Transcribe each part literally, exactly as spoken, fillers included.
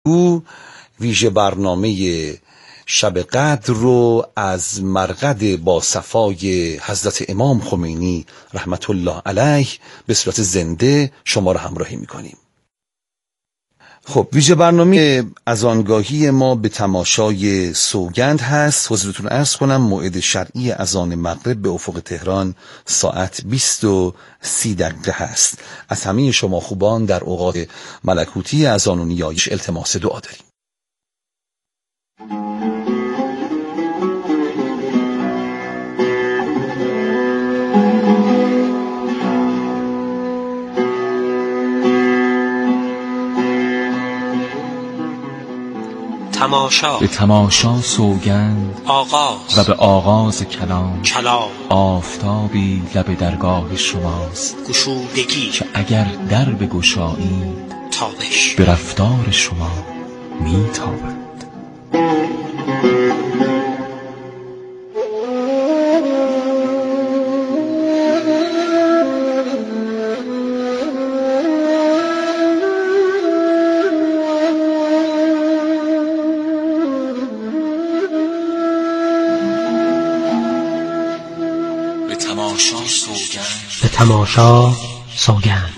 او ویژه برنامه شب قدر رو از مرقد با صفای حضرت امام خمینی رحمت الله علیه به صورت زنده شما رو همراهی میکنیم. خب ویژه برنامه از آنگاهی ما به تماشای سوگند هست. حضورتون عرض کنم موعد شرعی اذان مغرب به افق تهران ساعت بیست و سی دقیقه هست. از همه شما خوبان در اوقات ملکوتی اذان و نیایش التماس دعا داریم. تماشا به تماشا سوگند آغاز و به آغاز کلام کلام آفتابی لب درگاه شماست گشودگی که اگر در بگشایید تابش به رفتار شما میتابد. به تماشا سوگند.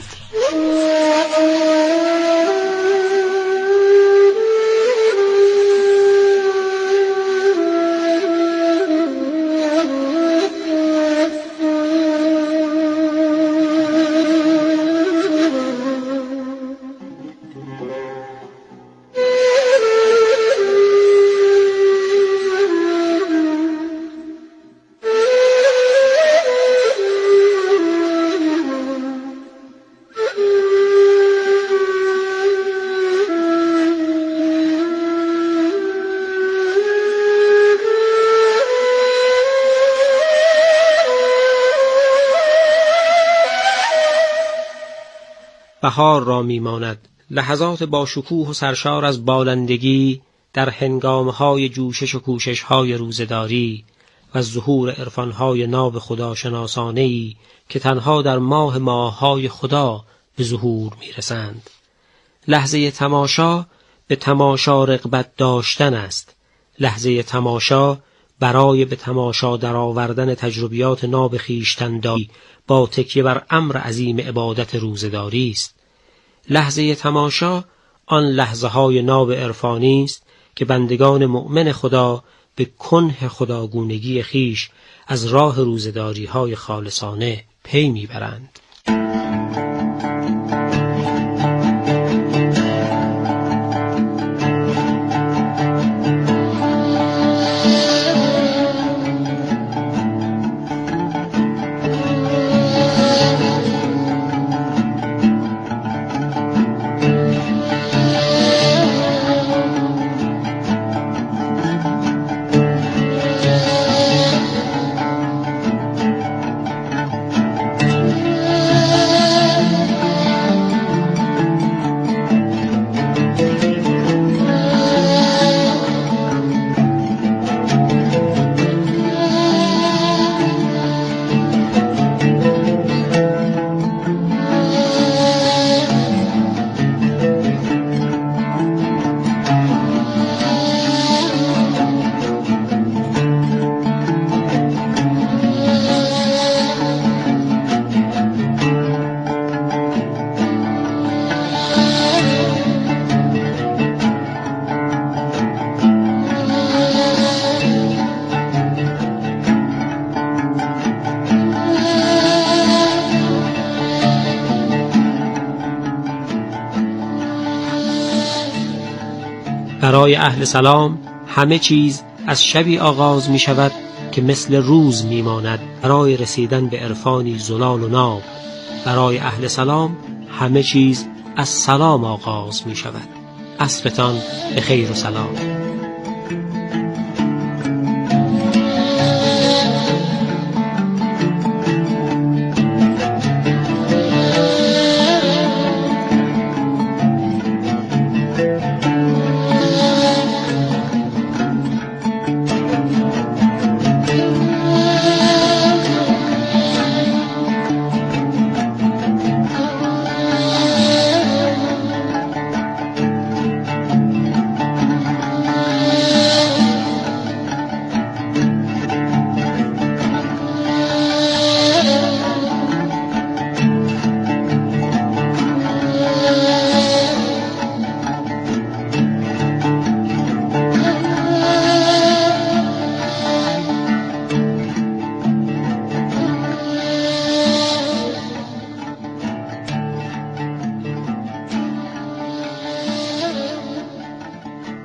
بهار را میماند لحظات با شکوه و سرشار از بالندگی در هنگامهای جوشش و کوششهای روزداری و ظهور عرفانهای ناب خداشناسانه‌ای که تنها در ماه ماههای خدا به ظهور میرسند. لحظه تماشا به تماشا رغبت داشتن است. لحظه تماشا برای به تماشا درآوردن تجربیات ناب خویشتن‌داری با تکیه بر امر عظیم عبادت روزداری است. لحظه تماشا آن لحظه های ناب عرفانی است که بندگان مؤمن خدا به کنه خداگونگی خیش از راه روزداری های خالصانه پی میبرند. برای اهل سلام همه چیز از شبی آغاز می شود که مثل روز می ماند برای رسیدن به عرفانی زلال و ناب. برای اهل سلام همه چیز از سلام آغاز می شود. عصرتان به خیر و سلام.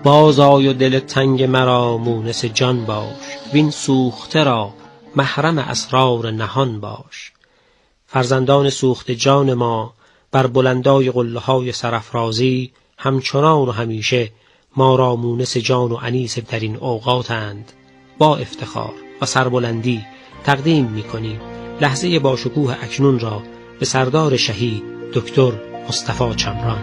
باز آی و دل تنگ مرا مونس جان باش، وین سوخته را محرم اسرار نهان باش. فرزندان سوخته جان ما بر بلندای قله های سرافرازی همچنان و همیشه ما را مونس جان و انیس در این اوقاتند. با افتخار و سربلندی تقدیم می‌کنیم لحظه با شکوه اکنون را به سردار شهید دکتر مصطفی چمران.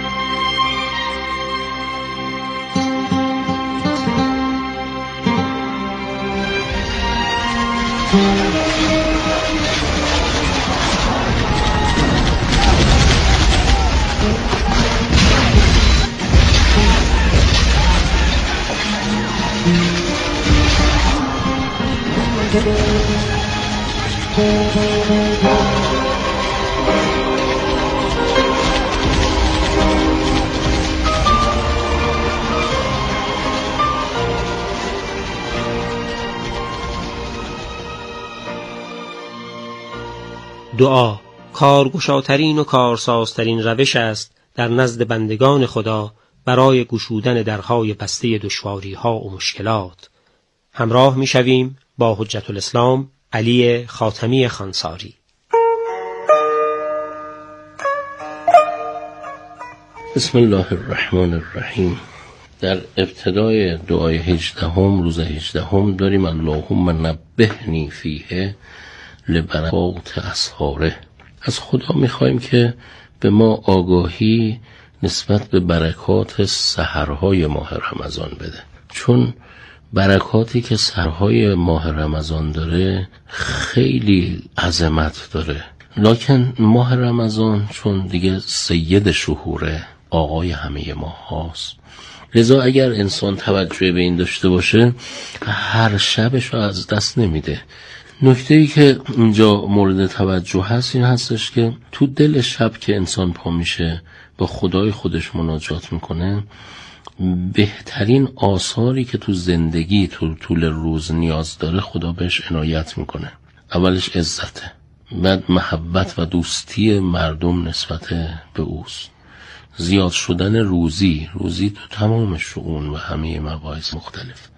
دعا کارگشاترین و کارسازترین روش است در نزد بندگان خدا برای گشودن درهای بسته دشواری‌ها و مشکلات. همراه می‌شویم با حجت الاسلام علی خاتمی خانساری. بسم الله الرحمن الرحیم. در ابتدای دعای هجدهم روز هجدهم داریم اللهم نبهنی فیه لبرکات اسحاره. از خدا میخوایم که به ما آگاهی نسبت به برکات سحرهای ماه رمضان بده، چون برکاتی که سحرهای ماه رمضان داره خیلی عظمت داره. لکن ماه رمضان چون دیگه سید شهوره، آقای همه ماه هاست، لذا اگر انسان توجه به این داشته باشه هر شبش رو از دست نمیده. نکته‌ای که اینجا مورد توجه هست این هستش که تو دل شب که انسان پا میشه با خدای خودش مناجات میکنه، بهترین آثاری که تو زندگی تو طول روز نیاز داره خدا بهش عنایت میکنه. اولش عزته، بعد محبت و دوستی مردم نسبت به اوست، زیاد شدن روزی روزی تو تمام شؤون و همه مباحث مختلف.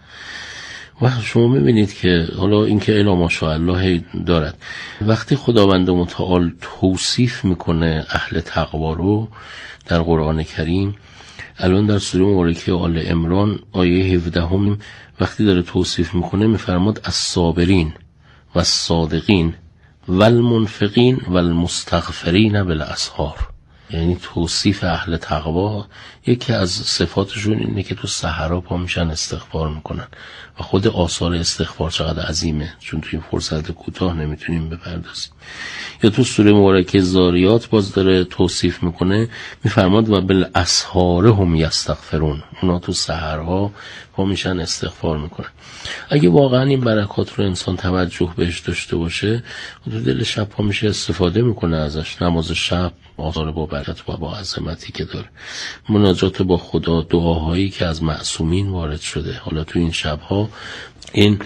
و شما میبینید که حالا اینکه الا ماشاءالله دارد، وقتی خداوند متعال توصیف میکنه اهل تقوا رو در قرآن کریم، الان در سوره مبارکه آل عمران آیه هفده هم وقتی داره توصیف میکنه میفرماد الصابرین و الصادقین و المنفقین و المستغفرین بالاسحار. یعنی توصیف اهل تقوا یکی از صفاتشون اینه که تو سحرا پا میشن استغفار میکنن و خود آثار استغفار چقدر عظیمه، چون توی فرصت کوتاه نمیتونیم بپردازیم. یا تو سوره مبارکه زاریات باز داره توصیف میکنه، میفرماد و بالاسحار هم یستغفرون، اونا تو سحرها پا میشن استغفار میکنن. اگه واقعا این برکات رو انسان توجه بهش داشته باشه، تو دل شب پا میشه استفاده میکنه ازش. نماز شب آثار با برکت و با عظمتی که داره، مناجات با خدا، دعاهایی که از معصومین وارد شده. حالا تو این شبها این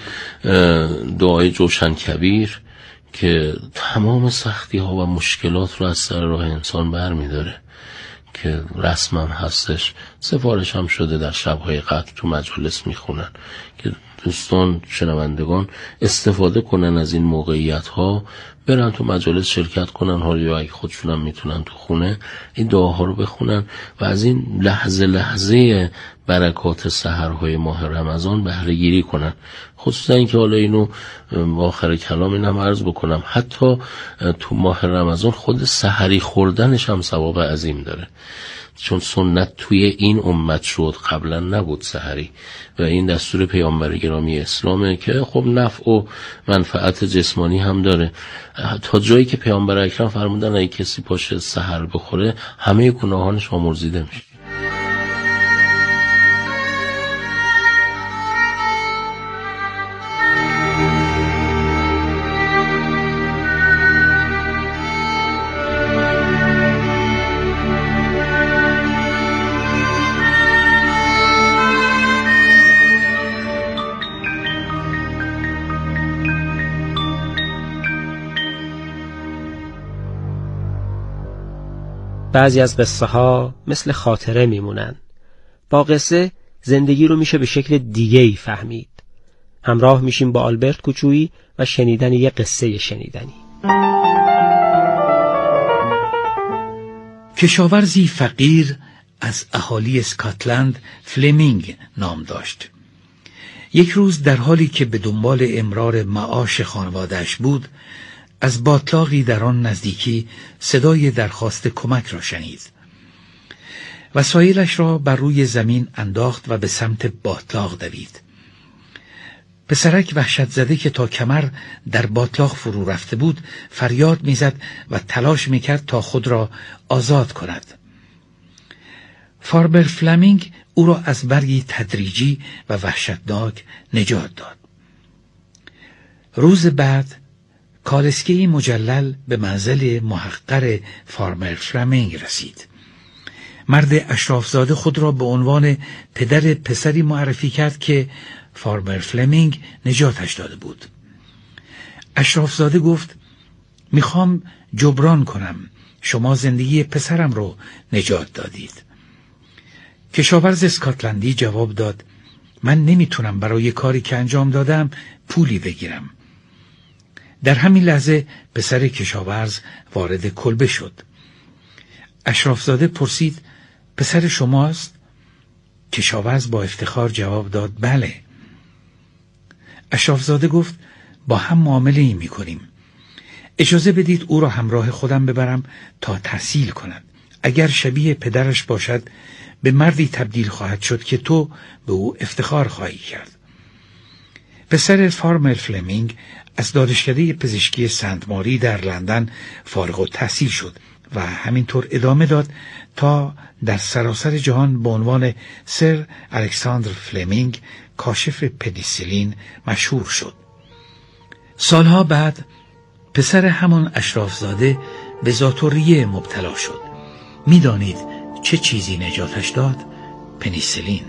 دعای جوشن کبیر که تمام سختی ها و مشکلات رو از سر راه انسان بر می داره، که رسم هم هستش، سفارش هم شده در شبهای قدر تو مجلس می خونن که دوستان شنوندگان استفاده کنن از این موقعیت ها، برن تو مجالس شرکت کنن، حالا اگه خودشون هم میتونن تو خونه این دعاها رو بخونن و از این لحظه لحظه برکات سحرهای ماه رمضان بهره گیری کنن. خصوصا اینکه حالا اینو آخر کلام اینم عرض بکنم، حتی تو ماه رمضان خود سحری خوردنش هم ثواب عظیم داره، چون سنت توی این امت شد، قبلا نبود سحری و این دستور پیامبر گرامی اسلامه که خب نفع و منفعت جسمانی هم داره، تا جایی که پیامبر اکرم فرمودن اگه کسی پاشه سحر بخوره همه گناهانش آمرزیده میشه. بعضی از قصه ها مثل خاطره میمونن. با قصه زندگی رو میشه به شکل دیگه‌ای فهمید. همراه میشیم با آلبرت کوچویی و شنیدن یه قصه شنیدنی. کشاورزی فقیر از اهالی اسکاتلند فلمینگ نام داشت. یک روز در حالی که به دنبال امرار معاش خانواده‌اش بود، از باتلاقی در آن نزدیکی صدای درخواست کمک را شنید. وسایلش را بر روی زمین انداخت و به سمت باتلاق دوید. پسرک وحشت زده که تا کمر در باتلاق فرو رفته بود فریاد میزد و تلاش میکرد تا خود را آزاد کند. فاربر فلمینگ او را از مرگی تدریجی و وحشتناک نجات داد. روز بعد کالسکه‌ای مجلل به منزل محقر فاربر فلمینگ رسید. مرد اشرافزاده خود را به عنوان پدر پسری معرفی کرد که فاربر فلمینگ نجاتش داده بود. اشرافزاده گفت: میخوام جبران کنم، شما زندگی پسرم رو نجات دادید. کشاورز اسکاتلندی جواب داد: من نمیتونم برای کاری که انجام دادم پولی بگیرم. در همین لحظه پسر کشاورز وارد کلبه شد. اشرافزاده پرسید: پسر شماست؟ کشاورز با افتخار جواب داد: بله. اشرافزاده گفت: با هم معامله ای می کنیم. اجازه بدید او را همراه خودم ببرم تا تحصیل کند. اگر شبیه پدرش باشد به مردی تبدیل خواهد شد که تو به او افتخار خواهی کرد. پسر فاربر فلمینگ از دانشکده پزشکی سنت ماری در لندن فارغ التحصیل شد و همینطور ادامه داد تا در سراسر جهان به عنوان سر الکساندر فلمینگ کاشف پنیسیلین مشهور شد. سالها بعد پسر همان اشرافزاده به ذات‌الریه مبتلا شد. می‌دانید چه چیزی نجاتش داد؟ پنیسیلین.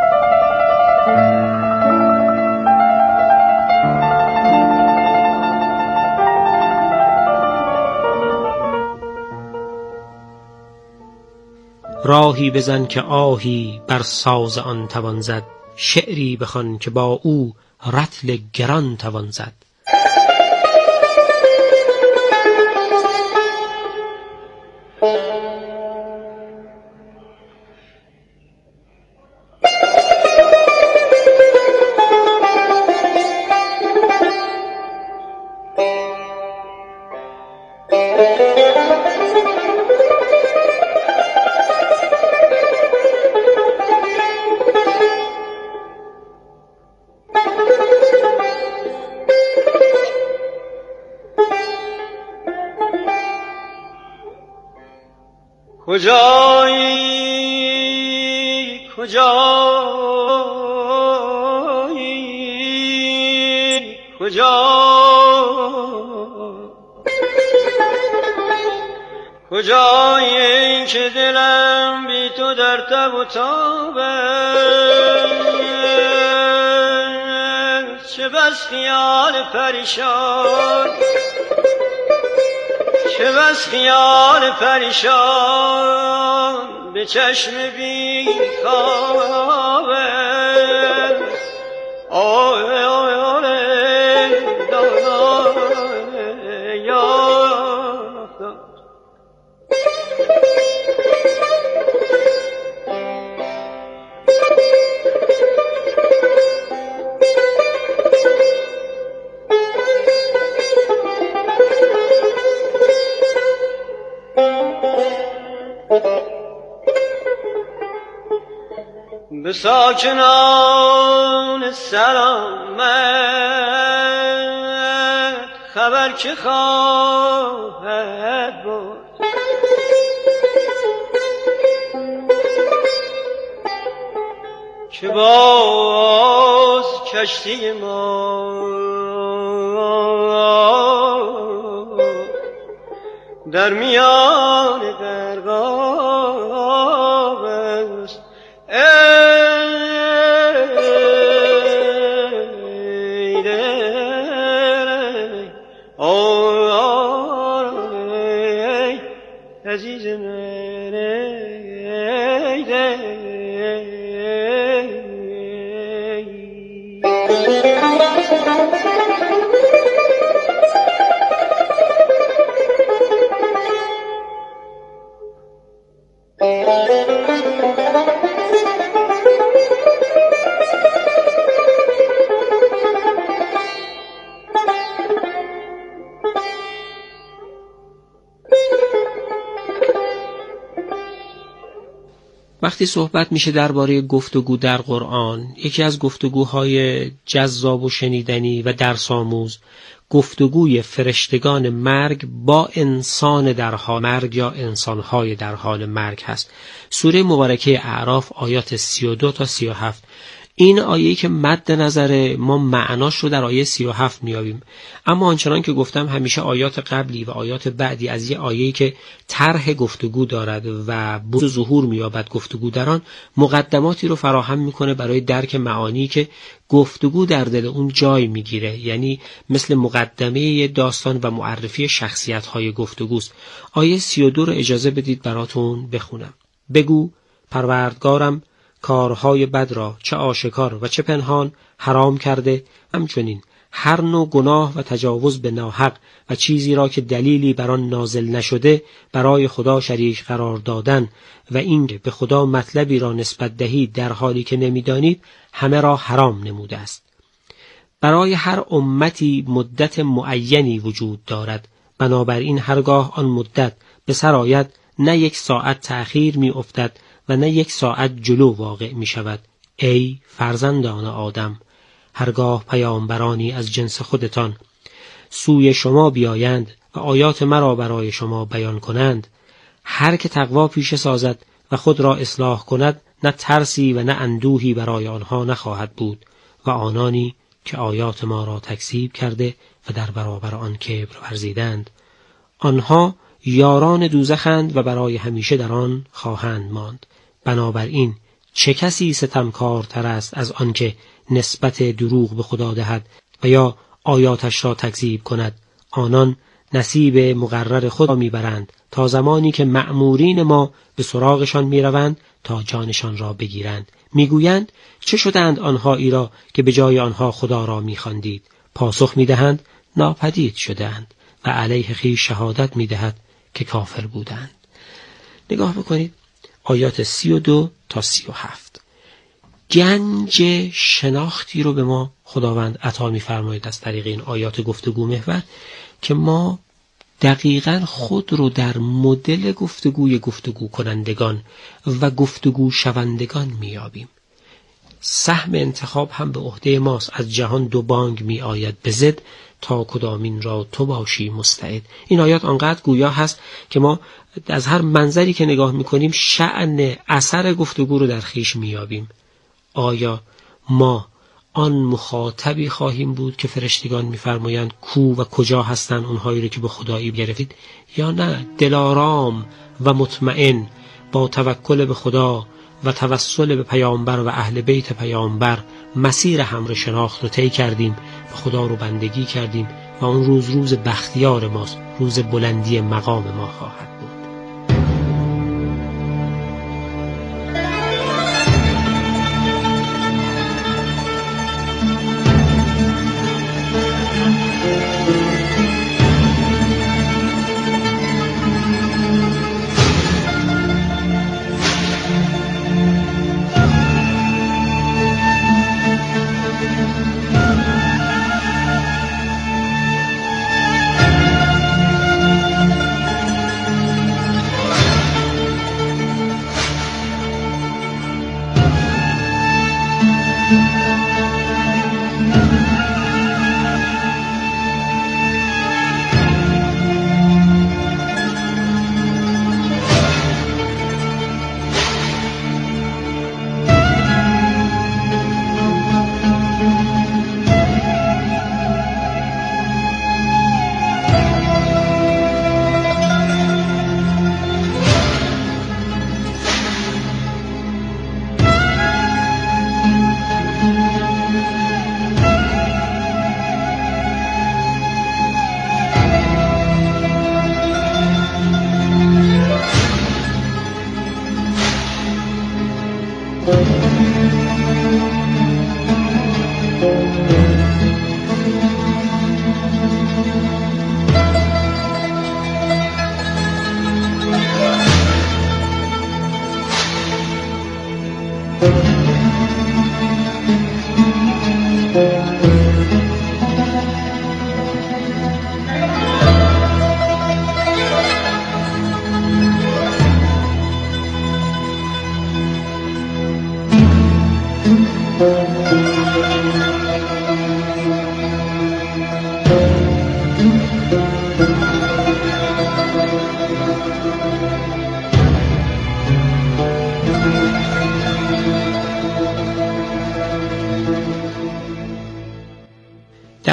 راهی بزن که آهی بر ساز آن توان زد، شعری بخوان که با او رطل گران توان زد. کجایی کجایی کجا کجایی که دلم بی تو در تب و تابه، چه بس خیال پریشان چه بس خیال پریشان به چشم بی خوابه. آه آه آه به ساکنان سلامت خبر که خواهد بود، که باز کشتی ما در میان درگاه است. ای دل آی عزیز من، ای دل وقتی صحبت میشه درباره گفتگو در قرآن، یکی از گفتگوهای جذاب و شنیدنی و درس‌آموز گفتگوی فرشتگان مرگ با انسان در حال مرگ یا انسانهای در حال مرگ هست. سوره مبارکه اعراف آیات سی و دو تا سی و هفت. این آیه‌ای که مد نظر ما معناش رو در آیه سی و هفت میابیم، اما آنچنان که گفتم همیشه آیات قبلی و آیات بعدی از یه آیه‌ای که طرح گفتگو دارد و بروز ظهور مییابد گفتگو در آن، مقدماتی رو فراهم میکنه برای درک معانی که گفتگو در دل اون جای میگیره، یعنی مثل مقدمه داستان و معرفی شخصیت‌های گفتگوست. آیه سی و دو رو اجازه بدید براتون بخونم. بگو پروردگارم کارهای بد را چه آشکار و چه پنهان حرام کرده، همچنین هر نوع گناه و تجاوز به ناحق و چیزی را که دلیلی بر آن نازل نشده برای خدا شریک قرار دادن و اینکه به خدا مطلبی را نسبت دهید در حالی که نمیدانید همه را حرام نموده است. برای هر امتی مدت معینی وجود دارد، بنابراین هرگاه آن مدت به سر آید نه یک ساعت تأخیر می افتد و نه یک ساعت جلو واقع می شود. ای فرزندان آدم، هرگاه پیامبرانی از جنس خودتان سوی شما بیایند و آیات مرا برای شما بیان کنند، هر که تقوا پیشه سازد و خود را اصلاح کند نه ترسی و نه اندوهی برای آنها نخواهد بود و آنانی که آیات ما را تکذیب کرده و در برابر آن کبر ورزیدند، آنها یاران دوزخند و برای همیشه در آن خواهند ماند. بنابراین چه کسی ستمکارتر است از آن که نسبت دروغ به خدا دهد و یا آیاتش را تکذیب کند؟ آنان نصیب مقرر خود را میبرند تا زمانی که مأمورین ما به سراغشان میروند تا جانشان را بگیرند. میگویند چه شدند آنهایی را که به جای آنها خدا را میخواندید؟ پاسخ میدهند ناپدید شدند و علیه خویش شهادت میدهد که کافر بودند. نگاه بکنید آیات سی و دو تا سی و هفت. گنج شناختی رو به ما خداوند عطا می‌فرماید از طریق این آیات گفتگو محور که ما دقیقاً خود رو در مدل گفتگوی گفتگو کنندگان و گفتگو شوندگان میابیم. سهم انتخاب هم به عهده ماست. از جهان دو بانگ می آید به ضد، تا کدامین را تو باشی مستعد. این آیات آنقدر گویا هست که ما از هر منظری که نگاه میکنیم شأن اثر گفتگو رو در خویش میابیم. آیا ما آن مخاطبی خواهیم بود که فرشتگان میفرمایند کو و کجا هستند اونهایی رو که به خدایی گرفتید، یا نه دلارام و مطمئن با توکل به خدا و توسل به پیامبر و اهل بیت پیامبر مسیر همراه شناخت رو طی کردیم، به خدا رو بندگی کردیم و اون روز روز بختیار ماست، روز بلندی مقام ما خواهد بود.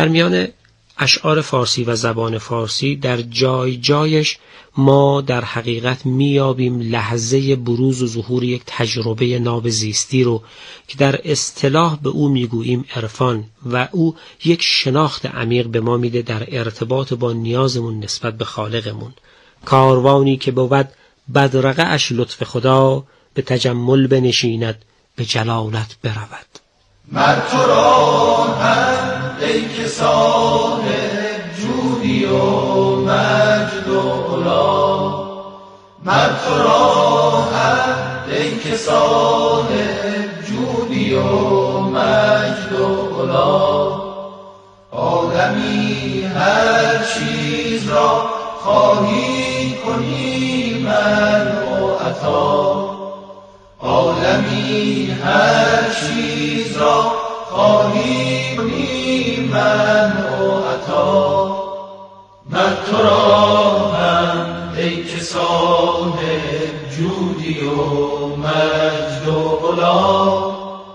در میان اشعار فارسی و زبان فارسی در جای جایش ما در حقیقت میابیم لحظه بروز و ظهور یک تجربه نابزیستی رو که در اصطلاح به او میگوییم عرفان و او یک شناخت عمیق به ما میده در ارتباط با نیازمون نسبت به خالقمون. کاروانی که بود بدرقه اش لطف خدا، به تجمل بنشیند به جلالت برود. مر تو را هم ای که صاحب جودی و مجد و علا، مر تو را هم ای که صاحب جودی و مجد و علا، آدمی هر چیز را خواهی کنی منع و عطا، عالمی هر چیز را خواهی کنی منع و عطا، مر تو را هم ای که صاحب جودی و مجد و علا،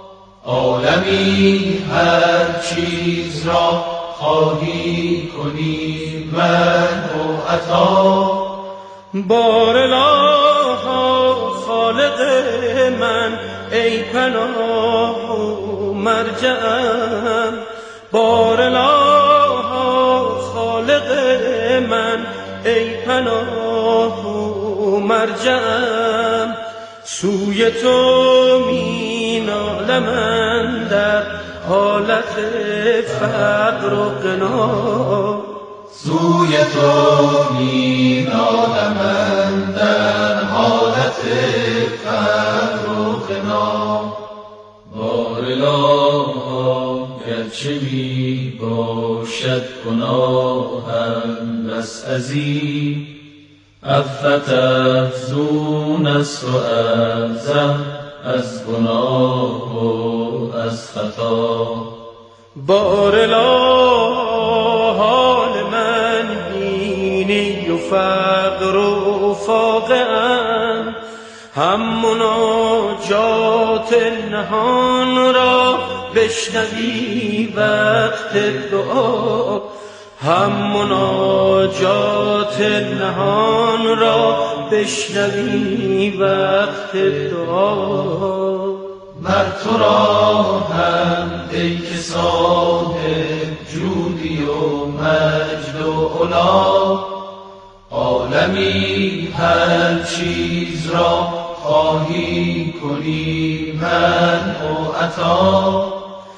عالمی هر چیز را خواهی کنی منع و عطا. بار الله خالق من ای پناه و مرجعم، بار الله خالق من ای پناه و مرجعم، سوی تو می نالم اندر حالت فقر و غنا، سوی تو می نالم اندر حالت فقر و غنا. بار الله گرچه می باشد گناهم بس عظیم، عفت افزون است و اعظم از گناه و از خطا. بار الله حال من بینی و فقر و فاقه‌ام، هم مناجات نهان را بشنوی وقت دعا، هم مناجات نهان را بشنوی وقت دعا. مر تو را هم ای که صاحب جودی و مجد و علا، عالمی هر چیز را خواهی کنی منع و عطا.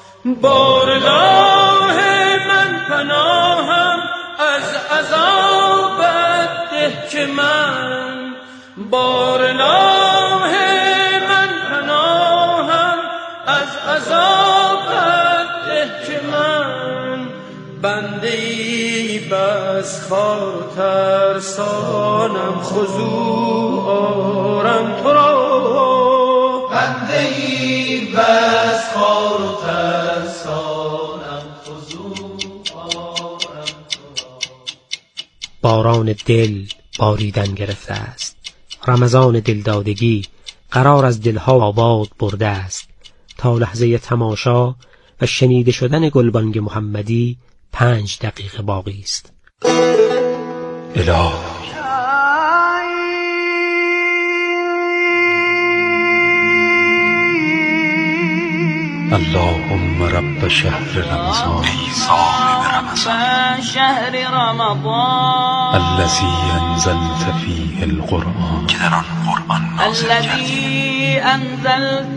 بارگاه من پناهم از عذابت ده که من، بارگاه من پناهم از عذابت ده که من، بنده ای بس خار و ترسانم خضوع آرم تو را، بنده ای بس خار و ترسانم خضوع آرم تو را. باران دل باریدن گرفته است، رمضان دلدادگی قرار از دلها آباد برده است. تا لحظه تماشا و شنیده شدن گلبانگ محمدی پنج دقیقه باقی است. الهی اللهم رب شهر رمضان، ای صاحب رمضان، شهر رمضان الذي انزلت فيه القرآن، که در آن قرآن نازل کردی، الذي انزلت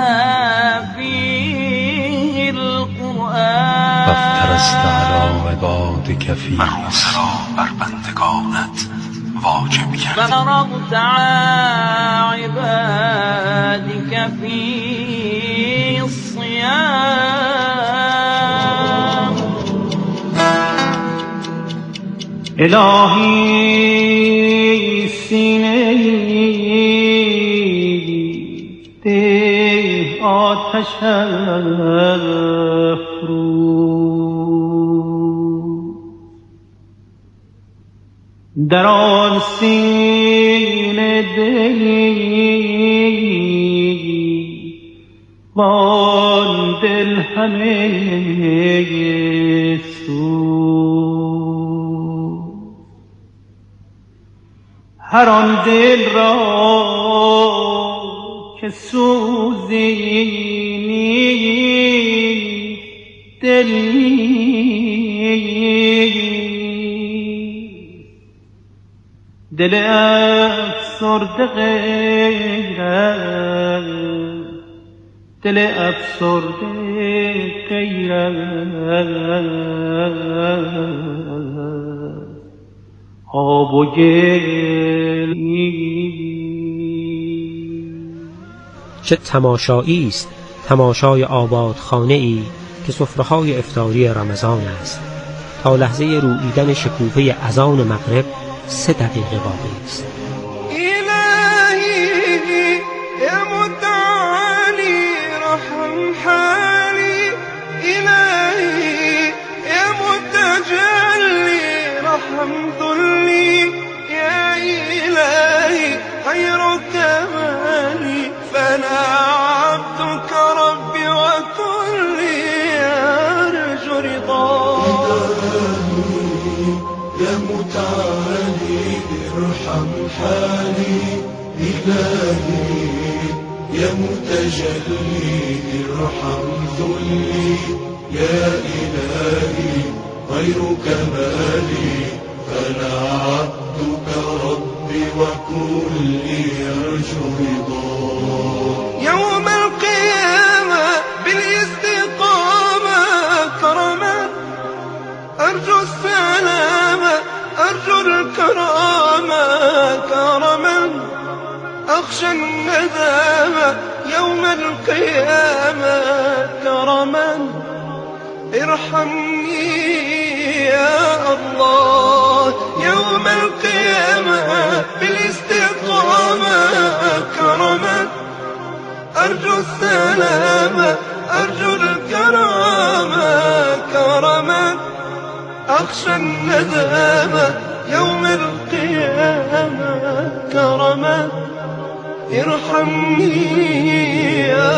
فيه القرآن، وافترست على عبادك فيه، و روزه را بر بندگانت واجب کردی، فرضت على عبادك فيه الصيام. الهی سینه ده آتش افروز، در آن سینه ده وان دل همه سو هر آن دل را که سوزی نیست دل دل افسرده غیرت دل افسرده غیرت آب و گل. چه تماشایی است تماشای آبادخانه ای که سفره‌های افطاری رمضان است. تا لحظه روییدن شکوفه اذان مغرب سه دقیقه باقی است. الهی یا متعالی رحم حالی الهی یا متجلی رحم ذلی یا الهی خیر کمالی فانا عبدك ربي وكلي ارجو رضاك يا متعالي ارحم حالي إلهي يا متجلي ارحم ذلي يا إلهي غير كمالي فأنا عبدك ربي وكلي أرجو رضاك يوم القيامة بالاستقامة كرما أرجو السلامة أرجو الكرامة كرما أخشى الندامة يوم القيامة كرما ارحمني يا الله يوم القيامة بالاستقامة كرما أرجو السلامة أرجو الكرامة كرما أخشى الندامة يوم القيامة كرما ارحمني يا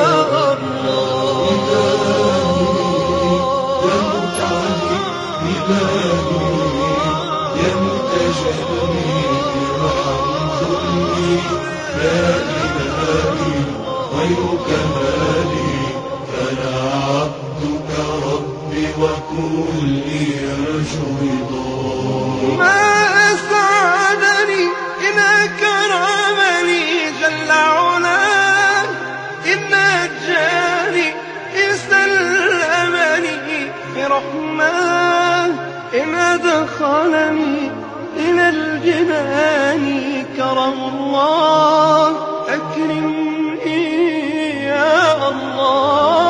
كمالي فأنا عبدك ربي وكلي أرجو رضاك ما أسعدني إن أكرمني جل علاه إن نجاني إن سلمني برحماه إن أدخلني إلى الجنان كرم الله أكرمني يا الله